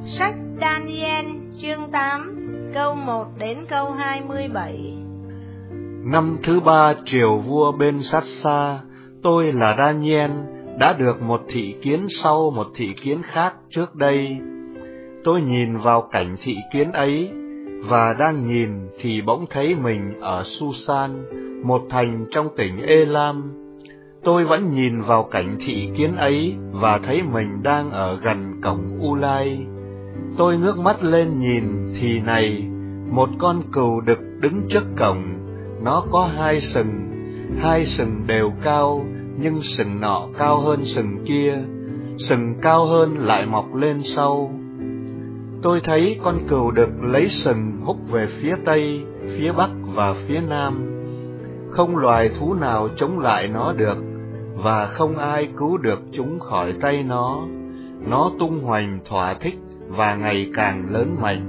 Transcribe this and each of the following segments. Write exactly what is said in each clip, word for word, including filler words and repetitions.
Sách Daniel chương tám câu một đến câu hai mươi bảy. Năm thứ ba triều vua Ben-sát-sa, tôi là Daniel đã được một thị kiến sau một thị kiến khác trước đây. Tôi nhìn vào cảnh thị kiến ấy, và đang nhìn thì bỗng thấy mình ở Susan, một thành trong tỉnh Elam. Tôi vẫn nhìn vào cảnh thị kiến ấy và thấy mình đang ở gần cổng Ulai. Tôi ngước mắt lên nhìn thì này, một con cừu đực đứng trước cổng. Nó có hai sừng, hai sừng đều cao, nhưng sừng nọ cao hơn sừng kia, sừng cao hơn lại mọc lên sau. Tôi thấy con cừu đực lấy sừng húc về phía tây, phía bắc và phía nam. Không loài thú nào chống lại nó được, và không ai cứu được chúng khỏi tay nó. Nó tung hoành thỏa thích và ngày càng lớn mạnh.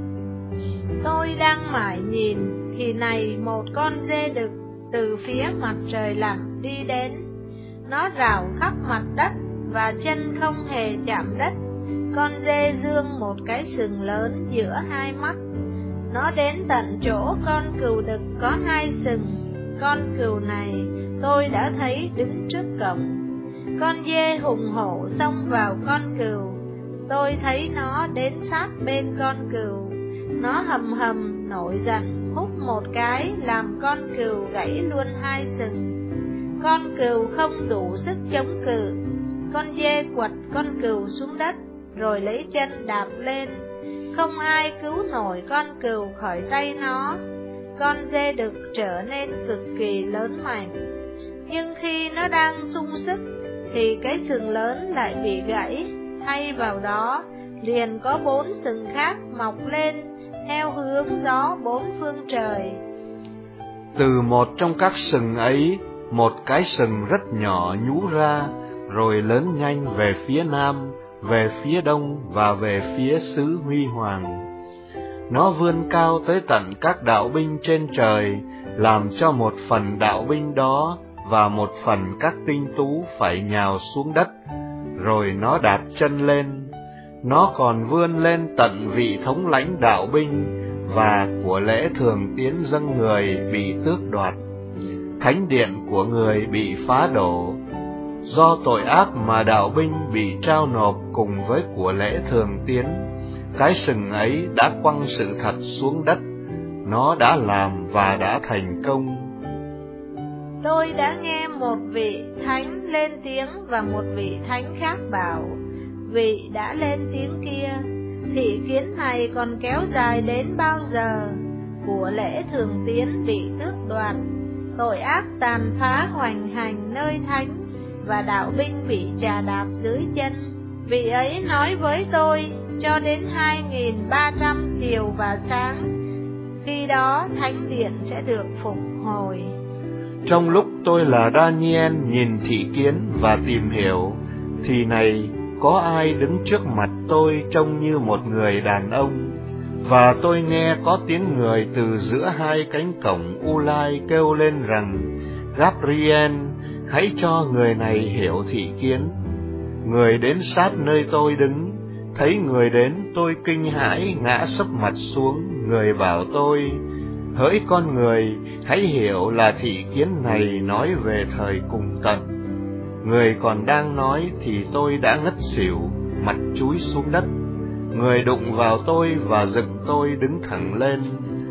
Tôi đang mải nhìn thì này, một con dê đực từ phía mặt trời lặn đi đến. Nó rảo khắp mặt đất và chân không hề chạm đất. Con dê dương một cái sừng lớn giữa hai mắt. Nó đến tận chỗ con cừu đực có hai sừng. Con cừu này tôi đã thấy đứng trước cổng. Con dê hùng hổ xông vào con cừu. Tôi thấy nó đến sát bên con cừu. Nó hầm hầm nổi giận, húc một cái làm con cừu gãy luôn hai sừng. Con cừu không đủ sức chống cự. Con dê quật con cừu xuống đất, rồi lấy chân đạp lên. Không ai cứu nổi con cừu khỏi tay nó. Con dê đực trở nên cực kỳ lớn mạnh. Nhưng khi nó đang sung sức, thì cái sừng lớn lại bị gãy. Thay vào đó, liền có bốn sừng khác mọc lên, theo hướng gió bốn phương trời. Từ một trong các sừng ấy, một cái sừng rất nhỏ nhú ra, rồi lớn nhanh về phía nam, về phía đông và về phía xứ Huy Hoàng. Nó vươn cao tới tận các đạo binh trên trời, làm cho một phần đạo binh đó và một phần các tinh tú phải nhào xuống đất, rồi nó đạp chân lên. Nó còn vươn lên tận vị thống lãnh đạo binh, và của lễ thường tiến dâng người bị tước đoạt. Thánh điện của người bị phá đổ. Do tội ác mà đạo binh bị trao nộp cùng với của lễ thường tiến. Cái sừng ấy đã quăng sự thật xuống đất. Nó đã làm và đã thành công. Tôi đã nghe một vị thánh lên tiếng và một vị thánh khác bảo: vị đã lên tiếng kia, thị kiến này còn kéo dài đến bao giờ? Của lễ thường tiến bị tước đoạt, tội ác tàn phá hoành hành nơi thánh, và đạo binh bị chà đạp dưới chân. Vị ấy nói với tôi cho đến hai nghìn ba trăm chiều và sáng. Khi đó thánh điện sẽ được phục hồi. Trong lúc tôi là Daniel nhìn thị kiến và tìm hiểu, thì này, có ai đứng trước mặt tôi trông như một người đàn ông, và tôi nghe có tiếng người từ giữa hai cánh cổng Ulai kêu lên rằng: Gabriel, hãy cho người này hiểu thị kiến. Người đến sát nơi tôi đứng. Thấy người đến, tôi kinh hãi ngã sấp mặt xuống. Người bảo tôi: hỡi con người, hãy hiểu là thị kiến này nói về thời cùng tận. Người còn đang nói thì tôi đã ngất xỉu, mặt chúi xuống đất. Người đụng vào tôi và dựng tôi đứng thẳng lên.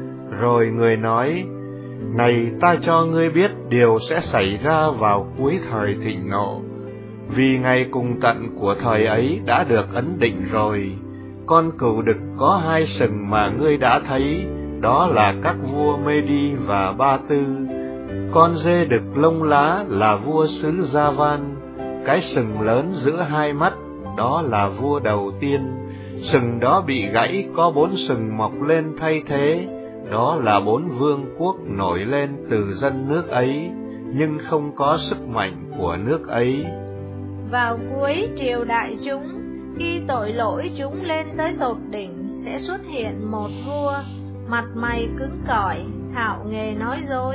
Rồi người nói: này, ta cho ngươi biết điều sẽ xảy ra vào cuối thời thịnh nộ. Vì ngày cùng tận của thời ấy đã được ấn định rồi. Con cừu đực có hai sừng mà ngươi đã thấy, đó là các vua Mê-đi và Ba Tư. Con dê đực lông lá là vua xứ Gia-van. Cái sừng lớn giữa hai mắt, đó là vua đầu tiên. Sừng đó bị gãy, có bốn sừng mọc lên thay thế. Đó là bốn vương quốc nổi lên từ dân nước ấy, nhưng không có sức mạnh của nước ấy. Vào cuối triều đại chúng, khi tội lỗi chúng lên tới tột đỉnh, sẽ xuất hiện một vua, mặt mày cứng cỏi, thạo nghề nói dối.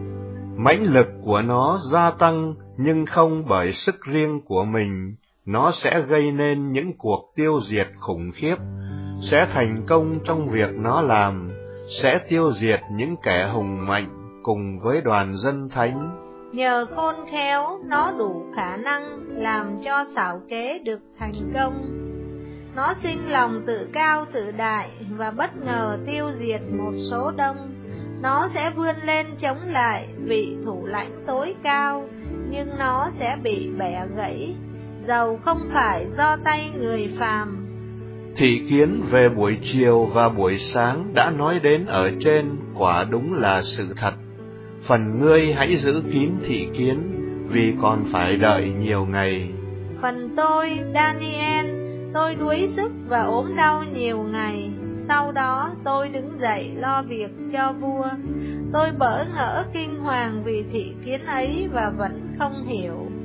Mãnh lực của nó gia tăng, nhưng không bởi sức riêng của mình. Nó sẽ gây nên những cuộc tiêu diệt khủng khiếp. sẽ thành công trong việc nó làm, sẽ tiêu diệt những kẻ hùng mạnh cùng với đoàn dân thánh. Nhờ khôn khéo, nó đủ khả năng làm cho xảo kế được thành công. Nó sinh lòng tự cao tự đại và bất ngờ tiêu diệt một số đông. Nó sẽ vươn lên chống lại vị thủ lãnh tối cao, nhưng nó sẽ bị bẻ gãy, dầu không phải do tay người phàm. Thị kiến về buổi chiều và buổi sáng đã nói đến ở trên quả đúng là sự thật. Phần ngươi hãy giữ kín thị kiến, vì còn phải đợi nhiều ngày. Phần tôi, Daniel, tôi đuối sức và ốm đau nhiều ngày. Sau đó tôi đứng dậy lo việc cho vua. Tôi bỡ ngỡ kinh hoàng vì thị kiến ấy và vẫn không hiểu.